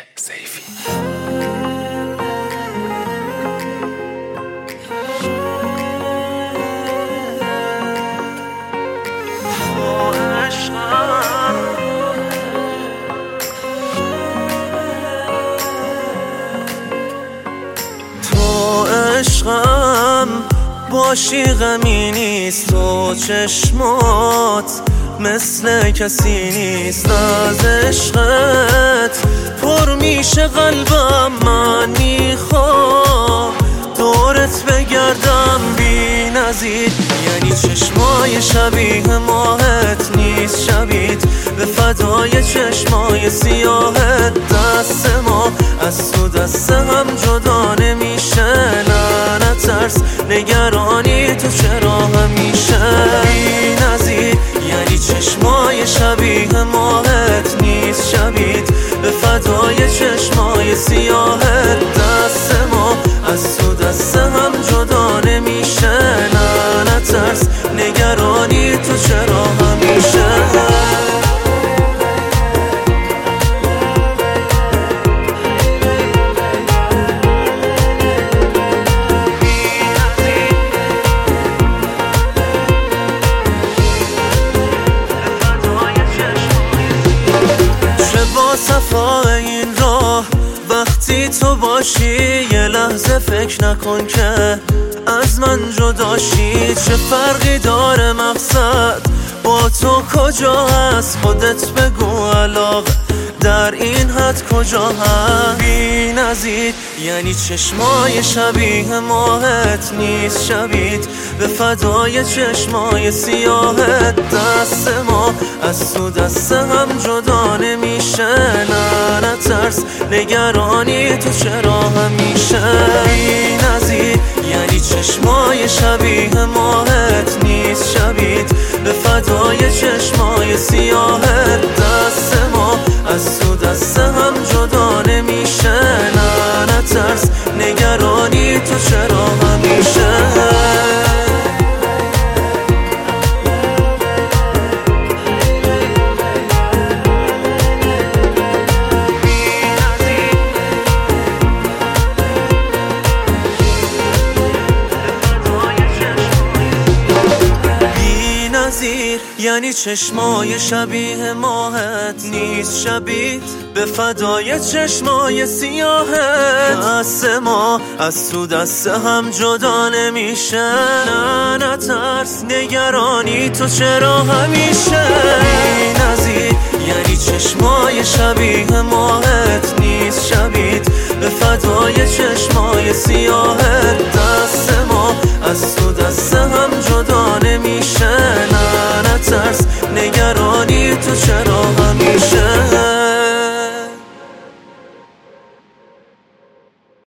سیفی. تو عشقم باشی غمی نیست، تو چشمات مثل کسی نیست. از عشقت پر میشه قلبم، من میخوام دورت بگردم بی نظیر. یعنی چشمای شبیه ماهت نیست شبیت، به فدای چشمای سیاهت. دست ما از تو دست هم جدا نمیشه، نه نترس نگرانی تو چرا همیشه بی نظیر. یعنی چشمای شبیه ماهت نیست شبیت، به فدای چشمای سیاهت. دست ما از تو دست هم جدا نمیشه، نه نترس نگرانی تو چرا همیشه. صفای این راه وقتی تو باشی، یه لحظه فکر نکن که از من جداشی. چه فرقی داره مقصد با تو کجا هست، خودت بگو علاقه در این حد کجا هست بی نظیر. یعنی چشمای شبیه ماهت نیست شبیت، به فدای چشمای سیاهت. دست ما از تو دست هم جدا نمیشه، نه نترس نگرانی تو چرا همیشه بی نظیر. یعنی چشمای شبیه ماهت نیست شبیت، به فدای چشمای سیاهت. دست ما از تو دست هم جدا نمیشه، نه نترس نگرانی تو چرا همیشه. یعنی چشمای شبیه ماهت نیست شبیت، به فدای چشمای سیاهت. دست ما از تو دست هم جدا نمیشه، نه نترس نگرانی تو چرا همیشه بی نظیر. یعنی چشمای شبیه ماهت نیست شبیت، به فدای چشمای سیاهت. دست ما از تو دست هم جدا